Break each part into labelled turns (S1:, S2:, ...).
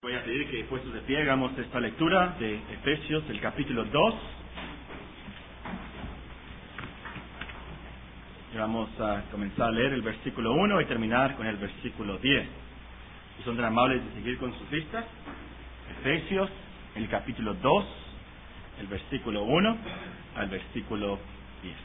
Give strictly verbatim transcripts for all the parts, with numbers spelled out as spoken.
S1: Voy a pedir que puestos de pie hagamos esta lectura de Efesios, el capítulo dos. Y vamos a comenzar a leer el versículo uno y terminar con el versículo diez. Si son tan amables de seguir con sus listas. Efesios, el capítulo dos, el versículo uno al versículo diez.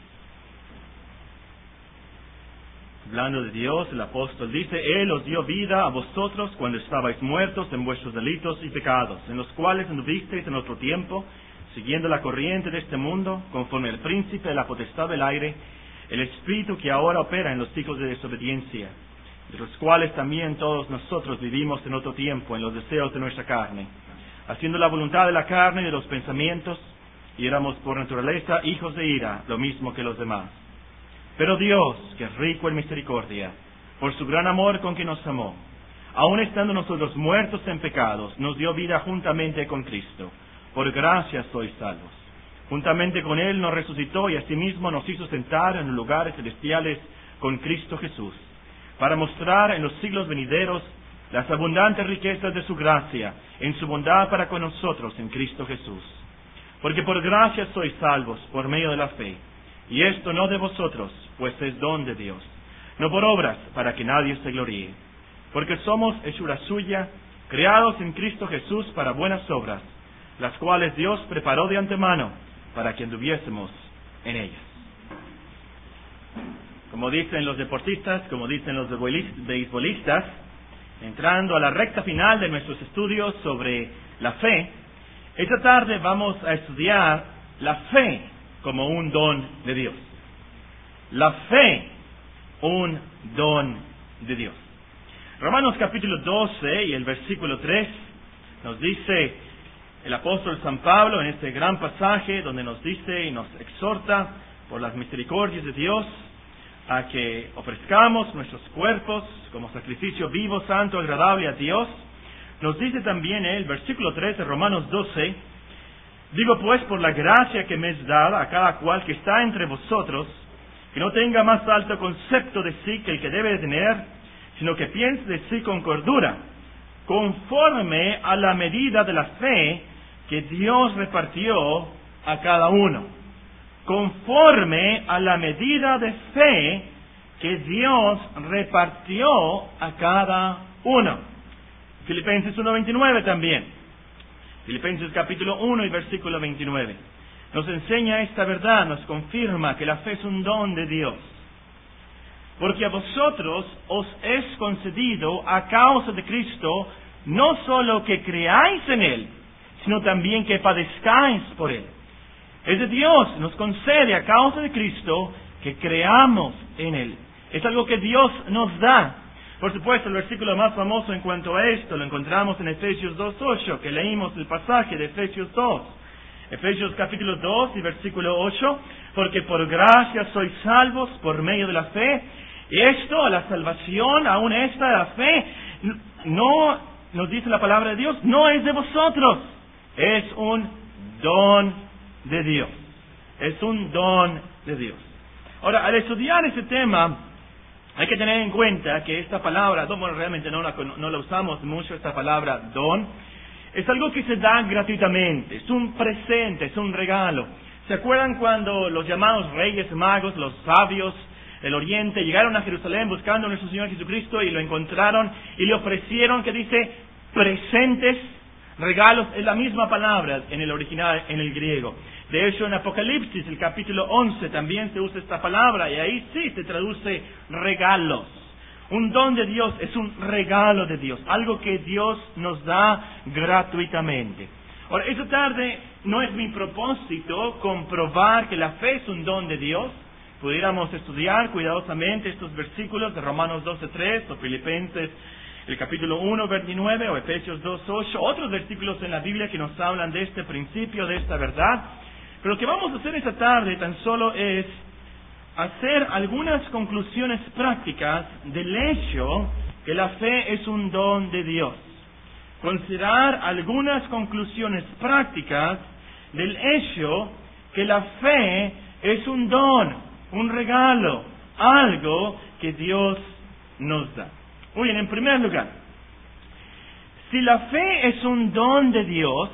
S1: Hablando de Dios, el apóstol dice: Él os dio vida a vosotros cuando estabais muertos en vuestros delitos y pecados, en los cuales anduvisteis en otro tiempo, siguiendo la corriente de este mundo, conforme al príncipe de la potestad del aire, el espíritu que ahora opera en los hijos de desobediencia, de los cuales también todos nosotros vivimos en otro tiempo, en los deseos de nuestra carne, haciendo la voluntad de la carne y de los pensamientos, y éramos por naturaleza hijos de ira, lo mismo que los demás. Pero Dios, que es rico en misericordia, por su gran amor con que nos amó, aun estando nosotros muertos en pecados, nos dio vida juntamente con Cristo. Por gracia sois salvos. Juntamente con Él nos resucitó y asimismo nos hizo sentar en los lugares celestiales con Cristo Jesús, para mostrar en los siglos venideros las abundantes riquezas de su gracia, en su bondad para con nosotros en Cristo Jesús. Porque por gracia sois salvos por medio de la fe. Y esto no de vosotros, pues es don de Dios, no por obras, para que nadie se gloríe. Porque somos hechura suya, creados en Cristo Jesús para buenas obras, las cuales Dios preparó de antemano para que anduviésemos en ellas. Como dicen los deportistas, como dicen los beisbolistas, entrando a la recta final de nuestros estudios sobre la fe, esta tarde vamos a estudiar la fe como un don de Dios. La fe, un don de Dios. Romanos capítulo doce y el versículo tres nos dice el apóstol San Pablo en este gran pasaje donde nos dice y nos exhorta por las misericordias de Dios a que ofrezcamos nuestros cuerpos como sacrificio vivo, santo, agradable a Dios. Nos dice también el versículo tres de Romanos doce: Digo pues, por la gracia que me es dada a cada cual que está entre vosotros, que no tenga más alto concepto de sí que el que debe de tener, sino que piense de sí con cordura, conforme a la medida de la fe que Dios repartió a cada uno. Conforme a la medida de fe que Dios repartió a cada uno. Filipenses uno veintinueve también. Filipenses capítulo uno y versículo veintinueve. Nos enseña esta verdad, nos confirma que la fe es un don de Dios. Porque a vosotros os es concedido a causa de Cristo, no solo que creáis en Él, sino también que padezcáis por Él. Es de Dios, nos concede a causa de Cristo que creamos en Él. Es algo que Dios nos da. Por supuesto, el versículo más famoso en cuanto a esto lo encontramos en Efesios dos ocho, que leímos el pasaje de Efesios dos. Efesios capítulo dos y versículo ocho: Porque por gracia sois salvos por medio de la fe. Y esto, la salvación, aún esta de la fe, no, nos dice la palabra de Dios, no es de vosotros. Es un don de Dios. Es un don de Dios. Ahora, al estudiar este tema, hay que tener en cuenta que esta palabra, don, bueno, realmente no la, no la usamos mucho, esta palabra don, es algo que se da gratuitamente, es un presente, es un regalo. ¿Se acuerdan cuando los llamados reyes magos, los sabios del oriente, llegaron a Jerusalén buscando a nuestro Señor Jesucristo y lo encontraron y le ofrecieron, que dice, presentes, regalos? Es la misma palabra en el original, en el griego. De hecho, en Apocalipsis, el capítulo once, también se usa esta palabra, y ahí sí se traduce regalos. Un don de Dios es un regalo de Dios, algo que Dios nos da gratuitamente. Ahora, esta tarde no es mi propósito comprobar que la fe es un don de Dios. Pudiéramos estudiar cuidadosamente estos versículos de Romanos doce tres, o Filipenses el capítulo uno, veintinueve, o Efesios dos ocho, otros versículos en la Biblia que nos hablan de este principio, de esta verdad. Pero lo que vamos a hacer esta tarde tan solo es hacer algunas conclusiones prácticas del hecho que la fe es un don de Dios. Considerar algunas conclusiones prácticas del hecho que la fe es un don, un regalo, algo que Dios nos da. Muy bien, en primer lugar, Si la fe es un don de Dios,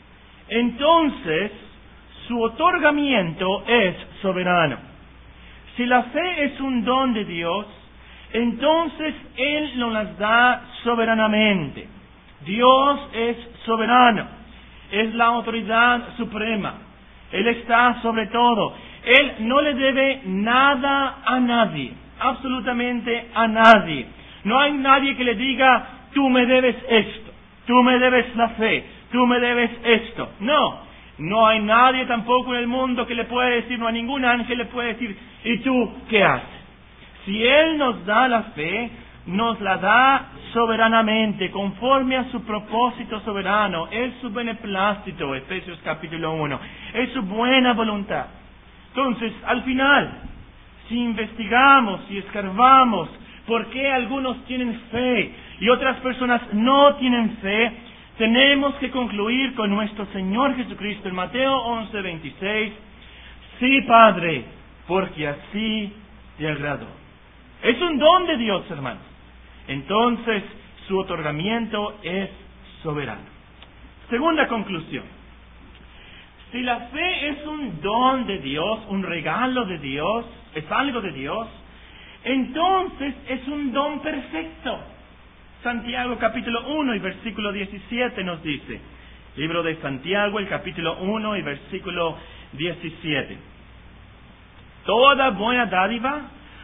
S1: entonces su otorgamiento es soberano. Si la fe es un don de Dios, entonces Él nos las da soberanamente. Dios es soberano, es la autoridad suprema. Él está sobre todo. Él no le debe nada a nadie, absolutamente a nadie. No hay nadie que le diga, tú me debes esto, tú me debes la fe, tú me debes esto. No, no hay nadie tampoco en el mundo que le pueda decir, no hay ningún ángel le puede decir, ¿y tú qué haces? Si Él nos da la fe, nos la da soberanamente, conforme a su propósito soberano, es su beneplácito, Efesios capítulo uno, es su buena voluntad. Entonces, al final, si investigamos y escarbamos por qué algunos tienen fe y otras personas no tienen fe, tenemos que concluir con nuestro Señor Jesucristo en Mateo once veintiséis, sí, Padre, porque así te agradó. Es un don de Dios, hermanos. Entonces, su otorgamiento es soberano. Segunda conclusión. Si la fe es un don de Dios, un regalo de Dios, es algo de Dios, entonces es un don perfecto. Santiago capítulo uno y versículo diecisiete nos dice, libro de Santiago, el capítulo uno y versículo diecisiete. Toda buena dádiva,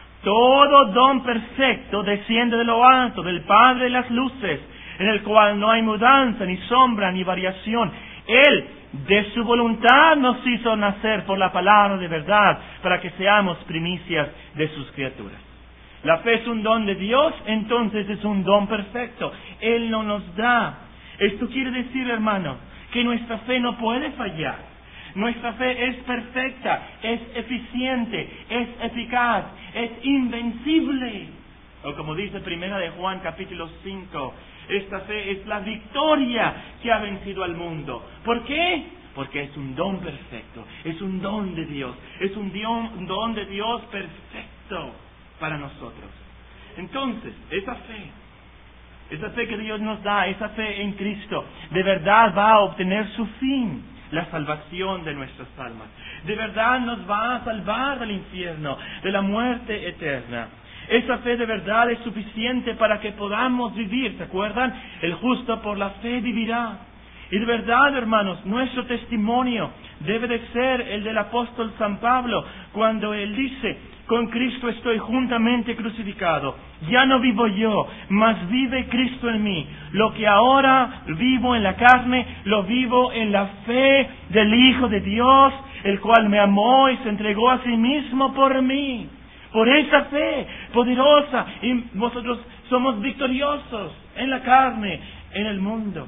S1: todo don perfecto desciende de lo alto, del Padre de las luces, en el cual no hay mudanza, ni sombra, ni variación. Él, de su voluntad, nos hizo nacer por la palabra de verdad, para que seamos primicias de sus criaturas. La fe es un don de Dios, entonces es un don perfecto. Él no nos da. Esto quiere decir, hermano, que nuestra fe no puede fallar. Nuestra fe es perfecta, es eficiente, es eficaz, es invencible. O como dice Primera de Juan capítulo cinco, esta fe es la victoria que ha vencido al mundo. ¿Por qué? Porque es un don perfecto, es un don de Dios, es un don, un don de Dios perfecto para nosotros. Entonces, esa fe, esa fe que Dios nos da, esa fe en Cristo, de verdad va a obtener su fin, la salvación de nuestras almas. De verdad nos va a salvar del infierno, de la muerte eterna. Esa fe de verdad es suficiente para que podamos vivir. ¿Se acuerdan? El justo por la fe vivirá. Y de verdad, hermanos, nuestro testimonio debe de ser el del apóstol San Pablo, cuando él dice, con Cristo estoy juntamente crucificado. Ya no vivo yo, mas vive Cristo en mí. Lo que ahora vivo en la carne, lo vivo en la fe del Hijo de Dios, el cual me amó y se entregó a sí mismo por mí. Por esa fe poderosa, y vosotros somos victoriosos en la carne, en el mundo.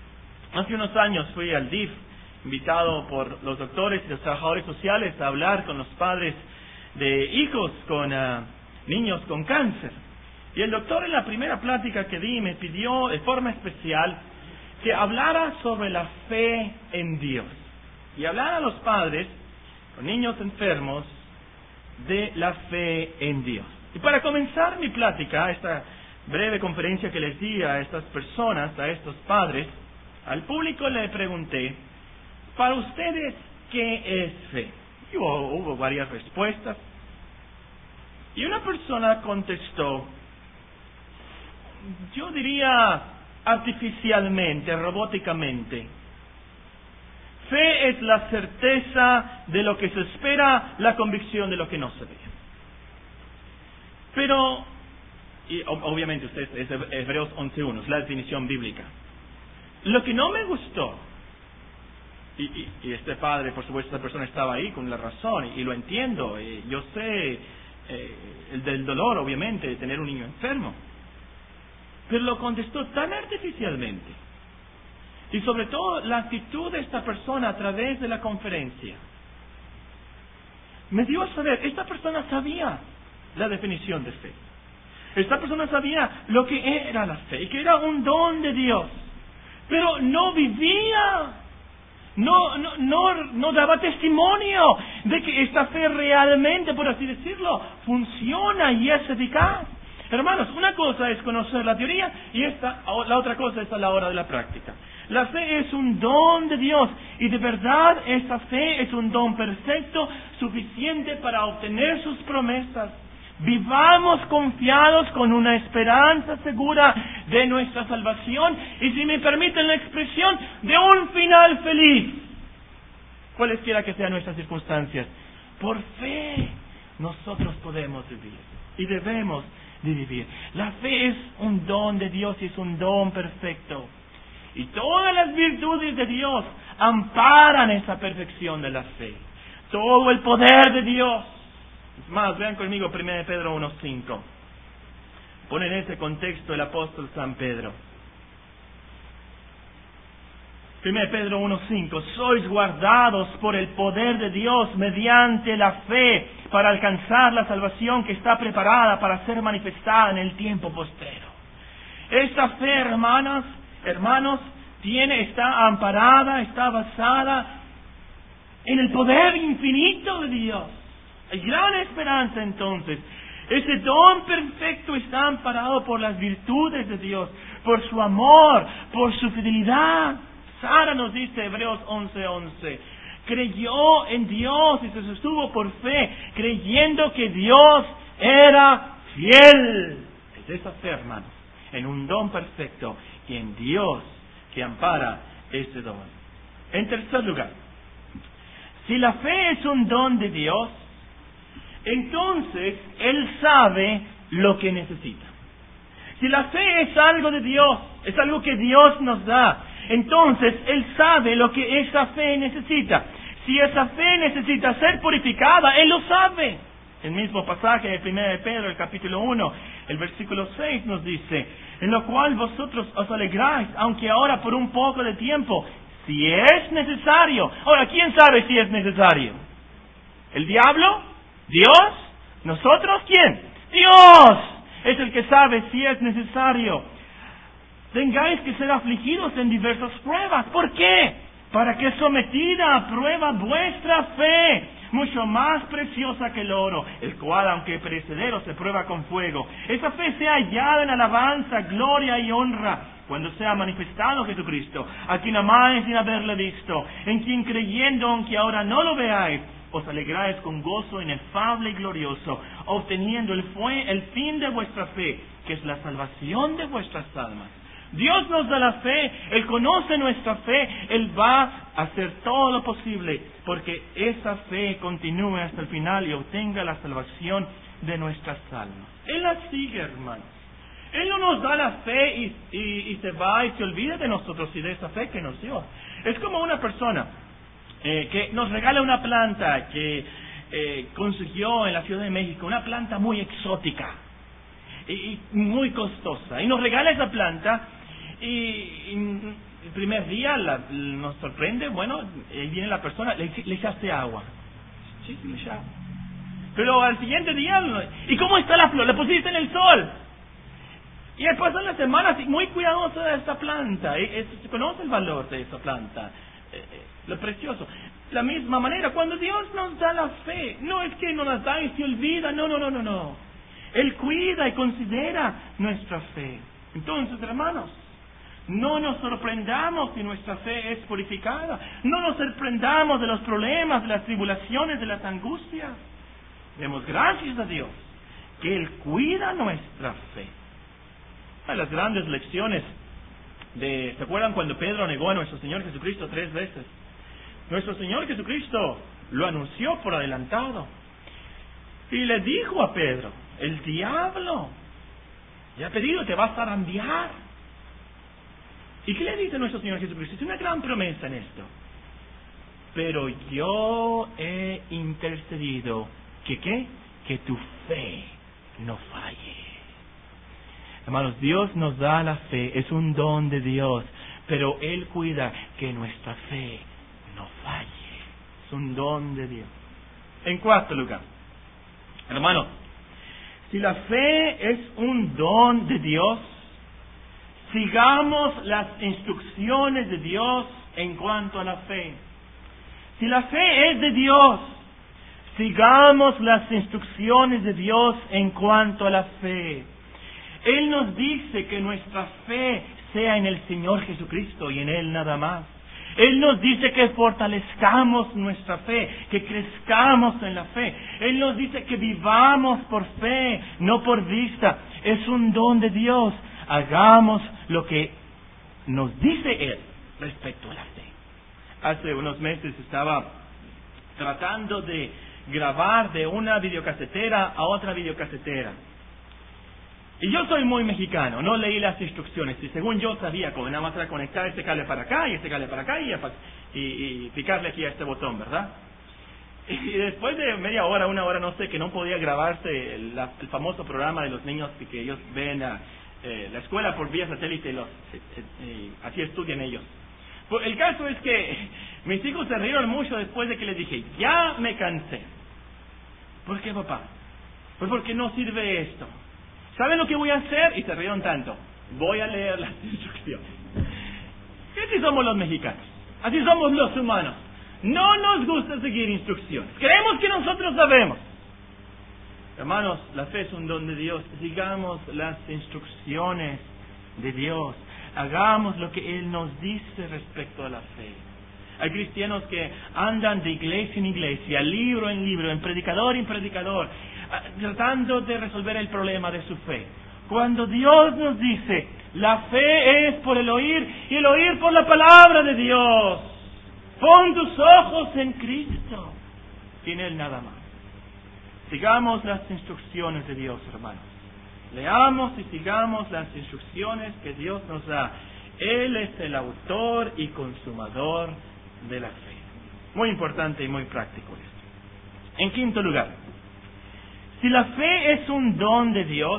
S1: Hace unos años fui al D I F, invitado por los doctores y los trabajadores sociales a hablar con los padres de hijos con uh, niños con cáncer. Y el doctor, en la primera plática que di, me pidió de forma especial que hablara sobre la fe en Dios. Y hablara a los padres con niños enfermos de la fe en Dios. Y para comenzar mi plática, esta breve conferencia que les di a estas personas, a estos padres, al público le pregunté, para ustedes, ¿qué es fe? Y hubo, hubo varias respuestas. Y una persona contestó, yo diría artificialmente, robóticamente, fe es la certeza de lo que se espera, la convicción de lo que no se ve. Pero, y obviamente usted es Hebreos once uno, es la definición bíblica. Lo que no me gustó, y, y, y este padre, por supuesto, esta persona estaba ahí con la razón, y, y lo entiendo, y yo sé eh, el del dolor, obviamente, de tener un niño enfermo, pero lo contestó tan artificialmente, y sobre todo la actitud de esta persona a través de la conferencia, me dio a saber, esta persona sabía la definición de fe, esta persona sabía lo que era la fe, y que era un don de Dios, pero no vivía, no, no, no, no daba testimonio de que esta fe realmente, por así decirlo, funciona y es eficaz. Hermanos, una cosa es conocer la teoría y esta, la otra cosa es a la hora de la práctica. La fe es un don de Dios y de verdad esa fe es un don perfecto, suficiente para obtener sus promesas. Vivamos confiados con una esperanza segura de nuestra salvación y, si me permiten la expresión, de un final feliz, cualesquiera que sean nuestras circunstancias. Por fe nosotros podemos vivir y debemos de vivir. La fe es un don de Dios y es un don perfecto. Y todas las virtudes de Dios amparan esa perfección de la fe. Todo el poder de Dios. Es más, vean conmigo primera de Pedro uno cinco. Pone en ese contexto el apóstol San Pedro. primera de Pedro uno cinco. Sois guardados por el poder de Dios mediante la fe para alcanzar la salvación que está preparada para ser manifestada en el tiempo postrero. Esta fe, hermanas, hermanos, tiene, está amparada, está basada en el poder infinito de Dios. Hay gran esperanza entonces. Ese don perfecto está amparado por las virtudes de Dios, por su amor, por su fidelidad. Sara nos dice, Hebreos once once, creyó en Dios y se sostuvo por fe, creyendo que Dios era fiel. Es esa fe, hermanos, en un don perfecto y en Dios que ampara ese don. En tercer lugar, si la fe es un don de Dios, entonces Él sabe lo que necesita. Si la fe es algo de Dios, es algo que Dios nos da, entonces Él sabe lo que esa fe necesita. Si esa fe necesita ser purificada, Él lo sabe. El mismo pasaje de primera de Pedro, el capítulo uno, el versículo seis nos dice, en lo cual vosotros os alegráis, aunque ahora por un poco de tiempo, si es necesario. Ahora, ¿quién sabe si es necesario? ¿El diablo? ¿Dios? ¿Nosotros? ¿Quién? ¡Dios! Es el que sabe si es necesario. Tengáis que ser afligidos en diversas pruebas. ¿Por qué? Para que sometida a prueba vuestra fe, mucho más preciosa que el oro, el cual, aunque perecedero, se prueba con fuego, esa fe sea hallada en alabanza, gloria y honra, cuando sea manifestado Jesucristo, a quien amáis sin haberle visto, en quien creyendo, aunque ahora no lo veáis, os alegráis con gozo inefable y glorioso, obteniendo el, fue, el fin de vuestra fe, que es la salvación de vuestras almas. Dios nos da la fe, Él conoce nuestra fe, Él va a hacer todo lo posible porque esa fe continúe hasta el final y obtenga la salvación de nuestras almas. Él la sigue, hermanos. Él no nos da la fe y, y, y se va y se olvida de nosotros y de esa fe que nos dio. Es como una persona eh, que nos regala una planta que eh, consiguió en la Ciudad de México, una planta muy exótica y, y muy costosa, y nos regala esa planta. Y, y el primer día la, nos sorprende, bueno, ahí viene la persona, le, le echaste agua. Sí, sí, le eché agua. Pero al siguiente día, ¿y cómo está la flor? La pusiste en el sol. Y después pasan las semanas, muy cuidadosa de esta planta. Y, es, se conoce el valor de esa planta, eh, eh, lo precioso. De la misma manera, cuando Dios nos da la fe, no es que nos la da y se olvida, no, no, no, no, no. Él cuida y considera nuestra fe. Entonces, hermanos, no nos sorprendamos si nuestra fe es purificada. No nos sorprendamos de los problemas, de las tribulaciones, de las angustias. Demos gracias a Dios que Él cuida nuestra fe. Una de las grandes lecciones de... ¿Se acuerdan cuando Pedro negó a nuestro Señor Jesucristo tres veces? Nuestro Señor Jesucristo lo anunció por adelantado. Y le dijo a Pedro, el diablo ya ha pedido, te va a zarandear. ¿Y qué le dice nuestro Señor Jesucristo? Es una gran promesa en esto. Pero yo he intercedido, ¿que qué? Que tu fe no falle. Hermanos, Dios nos da la fe, es un don de Dios, pero Él cuida que nuestra fe no falle. Es un don de Dios. En cuarto lugar, hermanos, si la fe es un don de Dios, sigamos las instrucciones de Dios en cuanto a la fe. Si la fe es de Dios, sigamos las instrucciones de Dios en cuanto a la fe. Él nos dice que nuestra fe sea en el Señor Jesucristo y en Él nada más. Él nos dice que fortalezcamos nuestra fe, que crezcamos en la fe. Él nos dice que vivamos por fe, no por vista. Es un don de Dios. Hagamos lo que nos dice Él respecto a la fe. Hace unos meses estaba tratando de grabar de una videocasetera a otra videocasetera. Y yo soy muy mexicano, no leí las instrucciones y según yo sabía como nada más era conectar este cable para acá y este cable para acá y, y, y picarle aquí a este botón, ¿verdad? Y después de media hora, una hora, no sé, que no podía grabarse el, la, el famoso programa de los niños que, que ellos ven a eh, la escuela por vía satélite y los, eh, eh, así estudian ellos. Pues el caso es que mis hijos se rieron mucho después de que les dije, ya me cansé. ¿Por qué, papá? Pues porque no sirve esto. ¿Saben lo que voy a hacer? Y se rieron tanto. Voy a leer las instrucciones. Y así somos los mexicanos. Así somos los humanos. No nos gusta seguir instrucciones. Creemos que nosotros sabemos. Hermanos, la fe es un don de Dios. Sigamos las instrucciones de Dios. Hagamos lo que Él nos dice respecto a la fe. Hay cristianos que andan de iglesia en iglesia, libro en libro, en predicador en predicador, tratando de resolver el problema de su fe. Cuando Dios nos dice, la fe es por el oír y el oír por la palabra de Dios. Pon tus ojos en Cristo y en Él nada más. Sigamos las instrucciones de Dios, hermanos. Leamos y sigamos las instrucciones que Dios nos da. Él es el autor y consumador de la fe. Muy importante y muy práctico esto. En quinto lugar, si la fe es un don de Dios,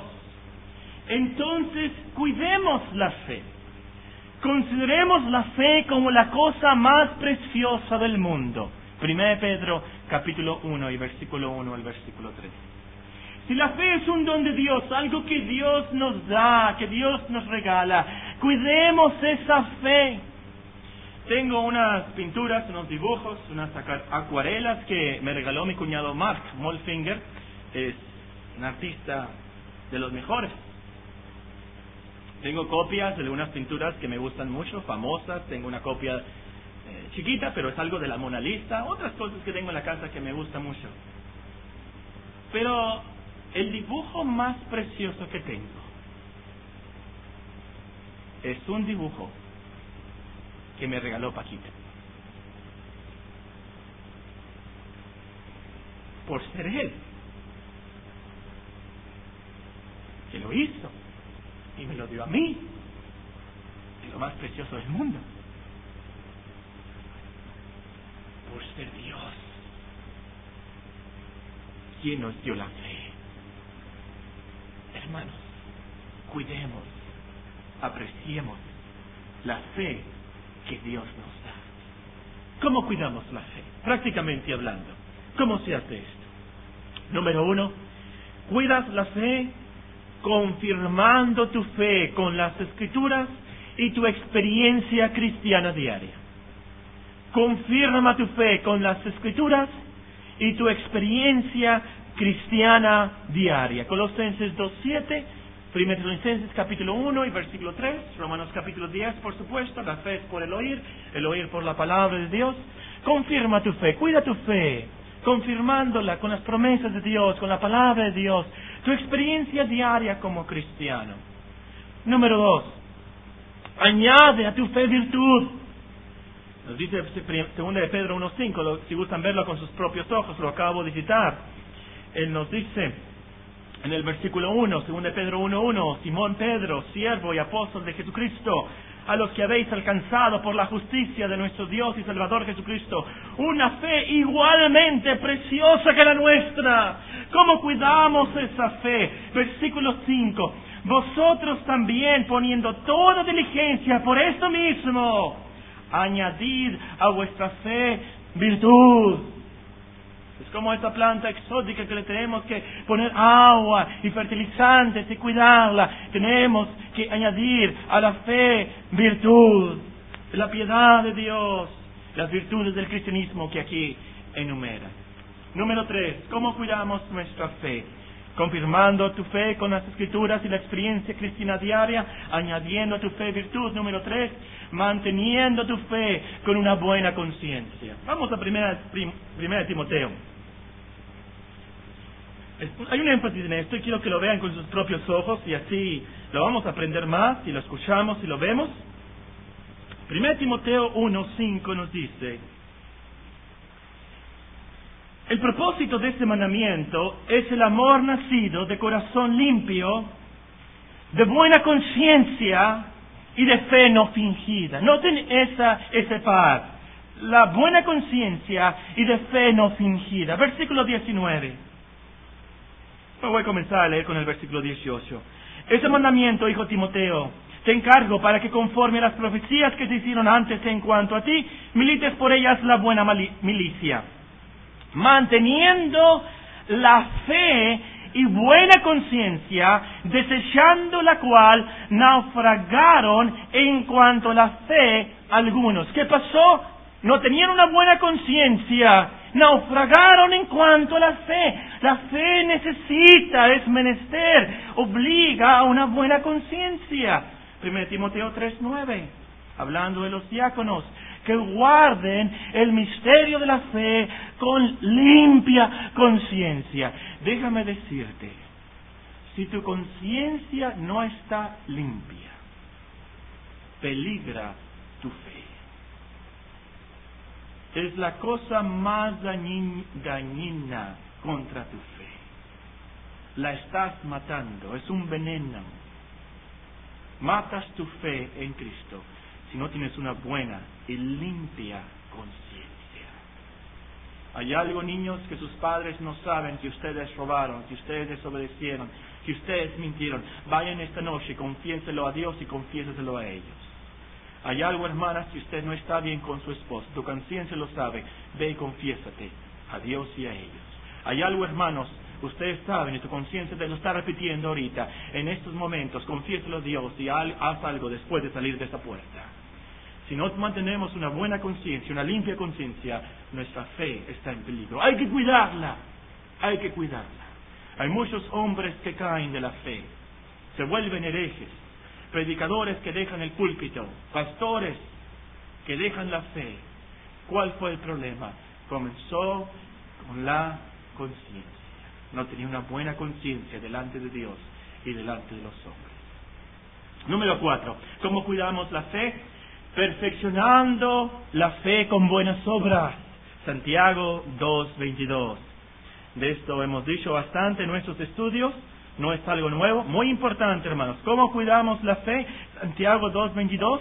S1: entonces cuidemos la fe. Consideremos la fe como la cosa más preciosa del mundo. Primera de Pedro, capítulo uno y versículo uno al versículo tres. Si la fe es un don de Dios, algo que Dios nos da, que Dios nos regala, cuidemos esa fe. Tengo unas pinturas, unos dibujos, unas acuarelas que me regaló mi cuñado Mark Molfinger. Es un artista de los mejores. Tengo copias de algunas pinturas que me gustan mucho, famosas. Tengo una copia eh, chiquita, pero es algo de la Mona Lisa. Otras cosas que tengo en la casa que me gustan mucho. Pero el dibujo más precioso que tengo es un dibujo que me regaló Paquita. Por ser él que lo hizo y me lo dio a mí, es lo más precioso del mundo. Por ser Dios quien nos dio la fe. Hermanos, cuidemos, apreciemos la fe que Dios nos da. ¿Cómo cuidamos la fe? Prácticamente hablando, ¿cómo se hace esto? Número uno, cuidas la fe confirmando tu fe con las Escrituras y tu experiencia cristiana diaria. Confirma tu fe con las Escrituras y tu experiencia cristiana diaria. Colosenses dos siete, Primera Colosenses capítulo uno y versículo tres, Romanos capítulo diez, por supuesto, la fe es por el oír, el oír por la palabra de Dios. Confirma tu fe, cuida tu fe, confirmándola con las promesas de Dios, con la palabra de Dios, tu experiencia diaria como cristiano. Número dos, añade a tu fe virtud. Nos dice segunda de Pedro uno cinco, si gustan verlo con sus propios ojos, lo acabo de citar. Él nos dice en el versículo uno, segunda de Pedro uno uno, Simón Pedro, siervo y apóstol de Jesucristo, a los que habéis alcanzado por la justicia de nuestro Dios y Salvador Jesucristo, una fe igualmente preciosa que la nuestra. ¿Cómo cuidamos esa fe? Versículo cinco, vosotros también poniendo toda diligencia por esto mismo, añadid a vuestra fe virtud. Es como esta planta exótica que le tenemos que poner agua y fertilizantes y cuidarla. Tenemos que añadir a la fe virtud, la piedad de Dios, las virtudes del cristianismo que aquí enumera. Número tres, ¿cómo cuidamos nuestra fe? confirmando tu fe con las Escrituras y la experiencia cristiana diaria, añadiendo a tu fe virtud. Número tres, manteniendo tu fe con una buena conciencia. Vamos a primera, prim, primera Timoteo. Hay un énfasis en esto y quiero que lo vean con sus propios ojos y así lo vamos a aprender más si lo escuchamos y lo vemos. primera Timoteo uno cinco nos dice: el propósito de este mandamiento es el amor nacido de corazón limpio, de buena conciencia y de fe no fingida. Noten esa, ese par, la buena conciencia y de fe no fingida. Versículo diecinueve. Me voy a comenzar a leer con el versículo dieciocho. Ese mandamiento, hijo Timoteo, te encargo para que conforme a las profecías que se hicieron antes en cuanto a ti, milites por ellas la buena milicia, manteniendo la fe y buena conciencia, desechando la cual naufragaron en cuanto a la fe algunos. ¿Qué pasó? No tenían una buena conciencia, naufragaron en cuanto a la fe. La fe necesita, es menester, obliga a una buena conciencia. primera Timoteo tres nueve, hablando de los diáconos, que guarden el misterio de la fe con limpia conciencia. Déjame decirte, si tu conciencia no está limpia, peligra tu fe. Es la cosa más dañina contra tu fe. La estás matando, es un veneno. Matas tu fe en Cristo si no tienes una buena y limpia conciencia. Hay algo, niños, que sus padres no saben, que ustedes robaron, que ustedes desobedecieron, que ustedes mintieron. Vayan esta noche y confiéselo a Dios y confiéselo a ellos. Hay algo, hermanas, que usted no está bien con su esposo, tu conciencia lo sabe, ve y confiésate a Dios y a ellos. Hay algo, hermanos, ustedes saben y tu conciencia te lo está repitiendo ahorita, en estos momentos, confiéselo a Dios y haz algo después de salir de esa puerta. Si no mantenemos una buena conciencia, una limpia conciencia, nuestra fe está en peligro. Hay que cuidarla, hay que cuidarla. Hay muchos hombres que caen de la fe, se vuelven herejes, predicadores que dejan el púlpito, pastores que dejan la fe. ¿Cuál fue el problema? Comenzó con la conciencia. No tenía una buena conciencia delante de Dios y delante de los hombres. Número cuatro, ¿cómo cuidamos la fe? Perfeccionando la fe con buenas obras. Santiago dos veintidós. De esto hemos dicho bastante en nuestros estudios. No es algo nuevo, muy importante, hermanos. ¿Cómo cuidamos la fe? Santiago dos veintidós.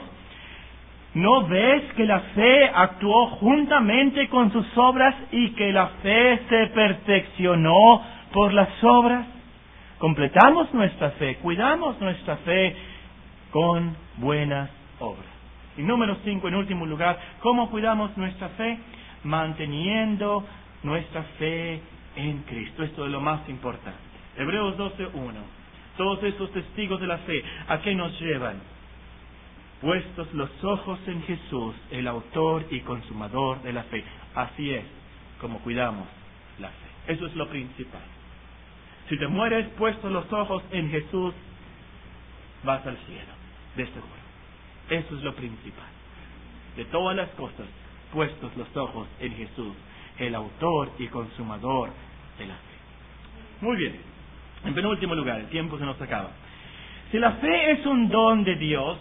S1: ¿No ves que la fe actuó juntamente con sus obras y que la fe se perfeccionó por las obras? Completamos nuestra fe, cuidamos nuestra fe con buenas obras. Y número cinco, en último lugar, ¿cómo cuidamos nuestra fe? Manteniendo nuestra fe en Cristo. Esto es lo más importante. Hebreos doce uno. Todos estos testigos de la fe, ¿a qué nos llevan? Puestos los ojos en Jesús, el autor y consumador de la fe. Así es como cuidamos la fe. Eso es lo principal. Si te mueres puestos los ojos en Jesús, vas al cielo, de seguro. Eso es lo principal. De todas las cosas, puestos los ojos en Jesús, el autor y consumador de la fe. Muy bien. En penúltimo lugar, el tiempo se nos acaba. Si la fe es un don de Dios,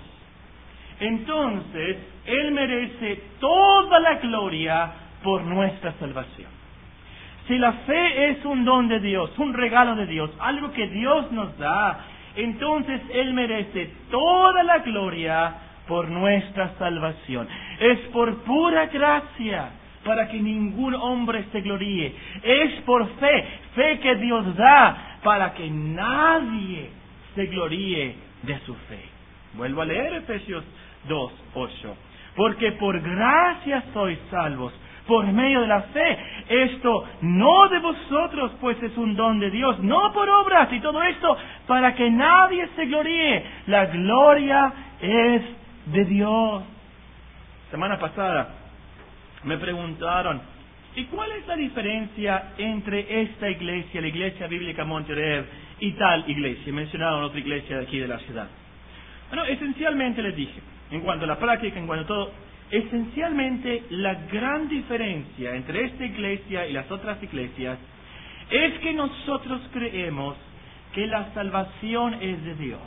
S1: entonces Él merece toda la gloria por nuestra salvación. Si la fe es un don de Dios, un regalo de Dios, algo que Dios nos da, entonces Él merece toda la gloria por nuestra salvación. Es por pura gracia, para que ningún hombre se gloríe. Es por fe, fe que Dios da, para que nadie se gloríe de su fe. Vuelvo a leer Efesios dos ocho. Porque por gracia sois salvos, por medio de la fe. Esto no de vosotros, pues es un don de Dios, no por obras, y todo esto para que nadie se gloríe. La gloria es de Dios. Semana pasada me preguntaron ¿Y cuál es la diferencia entre esta iglesia, la Iglesia Bíblica Monterrey, y tal iglesia? Mencionaron otra iglesia de aquí de la ciudad. Bueno, esencialmente les dije, en cuanto a la práctica, en cuanto a todo, esencialmente la gran diferencia entre esta iglesia y las otras iglesias es que nosotros creemos que la salvación es de Dios.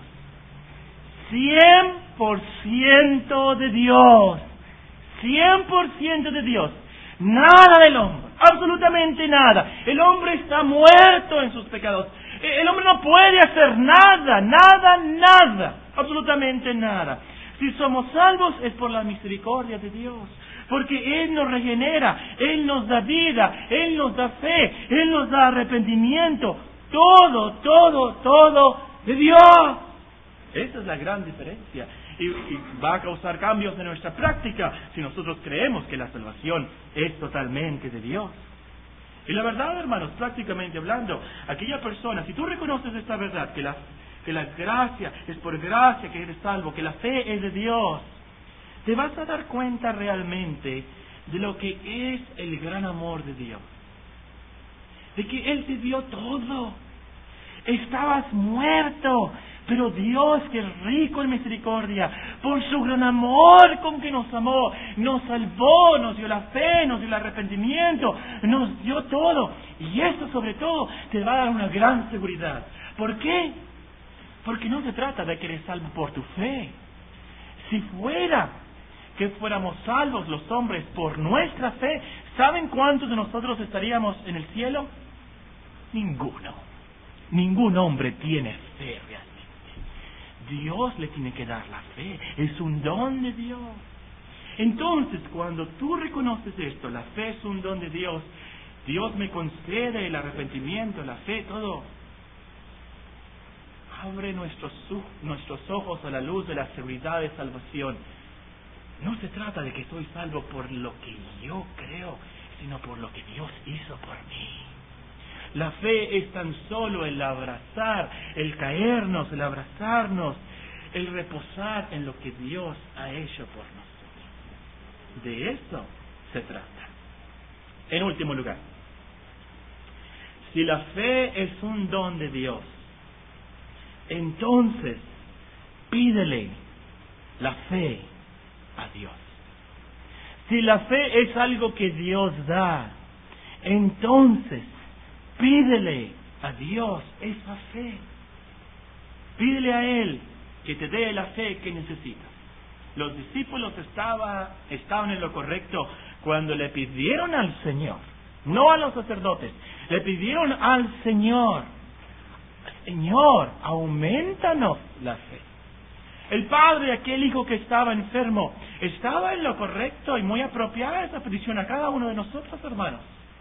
S1: Cien por ciento de Dios. Cien por ciento de Dios. Nada del hombre. Absolutamente nada. El hombre está muerto en sus pecados. El hombre no puede hacer nada, nada, nada. Absolutamente nada. Si somos salvos es por la misericordia de Dios. Porque Él nos regenera, Él nos da vida, Él nos da fe, Él nos da arrepentimiento. Todo, todo, todo de Dios. Esa es la gran diferencia. Y, y va a causar cambios en nuestra práctica si nosotros creemos que la salvación es totalmente de Dios. Y la verdad, hermanos, prácticamente hablando, aquella persona, si tú reconoces esta verdad, que la, que la gracia es por gracia que eres salvo, que la fe es de Dios, te vas a dar cuenta realmente de lo que es el gran amor de Dios. De que Él te dio todo. Estabas muerto, pero Dios, que es rico en misericordia, por su gran amor con que nos amó, nos salvó, nos dio la fe, nos dio el arrepentimiento, nos dio todo. Y esto sobre todo te va a dar una gran seguridad. ¿Por qué? Porque no se trata de que eres salvo por tu fe. Si fuera que fuéramos salvos los hombres por nuestra fe, ¿saben cuántos de nosotros estaríamos en el cielo? Ninguno. Ningún hombre tiene fe realmente. Dios le tiene que dar la fe. Es un don de Dios. Entonces, cuando tú reconoces esto, la fe es un don de Dios, Dios me concede el arrepentimiento, la fe, todo. Abre nuestros, nuestros ojos a la luz de la seguridad de salvación. No se trata de que soy salvo por lo que yo creo, sino por lo que Dios hizo por mí. La fe es tan solo el abrazar, el caernos, el abrazarnos, el reposar en lo que Dios ha hecho por nosotros. De eso se trata. En último lugar, si la fe es un don de Dios, entonces pídele la fe a Dios. Si la fe es algo que Dios da, entonces pídele a Dios esa fe. Pídele a Él que te dé la fe que necesitas. Los discípulos estaba, estaban en lo correcto cuando le pidieron al Señor, no a los sacerdotes, le pidieron al Señor: Señor, aumentanos la fe. El padre de aquel hijo que estaba enfermo estaba en lo correcto y muy apropiada esa petición a cada uno de nosotros, hermanos.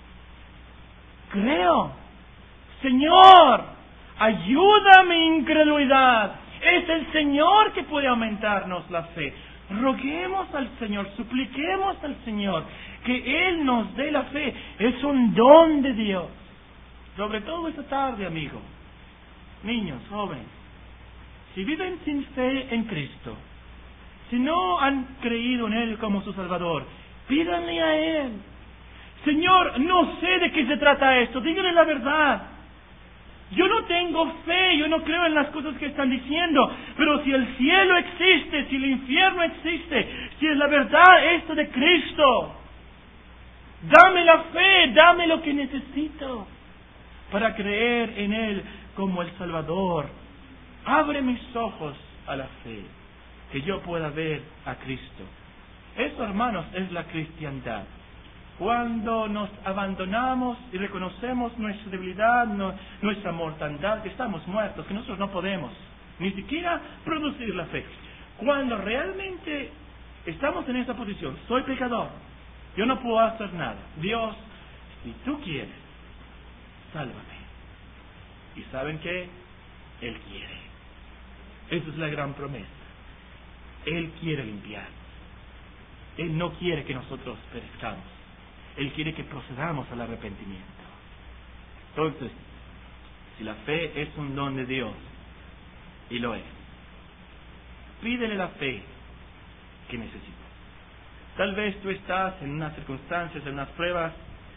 S1: Creo, Señor, ayuda a mi incredulidad. Es el Señor que puede aumentarnos la fe. Roguemos al Señor, supliquemos al Señor que Él nos dé la fe. Es un don de Dios. Sobre todo esta tarde, amigo, niños, jóvenes, si viven sin fe en Cristo, si no han creído en Él como su Salvador, pídanle a Él: Señor, no sé de qué se trata esto, díganle la verdad. Yo no tengo fe, yo no creo en las cosas que están diciendo, pero si el cielo existe, si el infierno existe, si es la verdad esto de Cristo, dame la fe, dame lo que necesito para creer en Él como el Salvador. Abre mis ojos a la fe, que yo pueda ver a Cristo. Eso, hermanos, es la cristiandad. Cuando nos abandonamos y reconocemos nuestra debilidad, no, nuestra mortandad, que estamos muertos, que nosotros no podemos ni siquiera producir la fe. Cuando realmente estamos en esa posición: soy pecador, yo no puedo hacer nada. Dios, si tú quieres, sálvame. ¿Y saben qué? Él quiere. Esa es la gran promesa. Él quiere limpiarnos. Él no quiere que nosotros perezcamos. Él quiere que procedamos al arrepentimiento. Entonces, si la fe es un don de Dios, y lo es, pídele la fe que necesitas. Tal vez tú estás en unas circunstancias, en unas pruebas,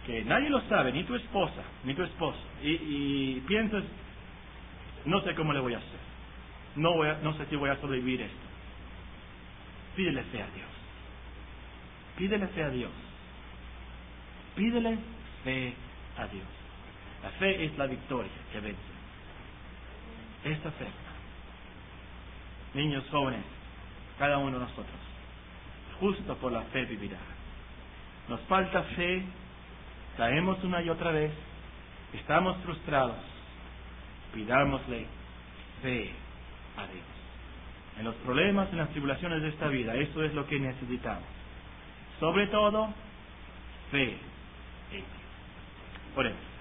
S1: que nadie lo sabe, ni tu esposa, ni tu esposo, y, y piensas, no sé cómo le voy a hacer, no, voy a, no sé si voy a sobrevivir esto. Pídele fe a Dios. Pídele fe a Dios. Pídele fe a Dios. La fe es la victoria que vence. Esta fe. Niños, jóvenes, cada uno de nosotros, justo por la fe vivirá. Nos falta fe, caemos una y otra vez, estamos frustrados. Pidámosle fe a Dios. En los problemas, en las tribulaciones de esta vida, eso es lo que necesitamos. Sobre todo, fe en Dios. Oremos.